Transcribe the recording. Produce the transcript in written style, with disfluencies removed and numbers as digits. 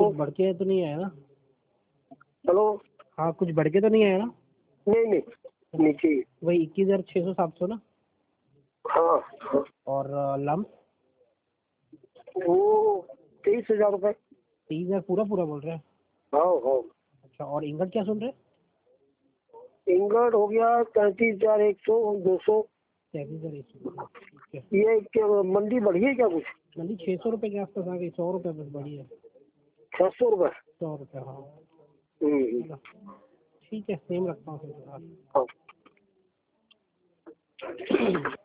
कुछ बढ़ के तो नहीं आया ना? हेलो। हाँ, कुछ बढ़ के तो नहीं आया ना? नहीं नहीं, नीचे। वही 21,600-700 ना? हाँ। और लम वो 23,000 रुपए। 23,000 पूरा पूरा बोल रहे हैं? हाँ हाँ। अच्छा, और इंगट क्या सुन रहे हैं? इंगट हो गया 33,100, 200। 33,100, ठीक है। ये क्या मंडी बढ़ी है क्या कुछ? मंदी 600 रुपये के आसपास आ गई, 100 रुपये बस बढ़ी है। 600 रुपए। 100 रुपये, हाँ। हम्म। ठीक है, सेम रखता हूँ फिर। हाँ।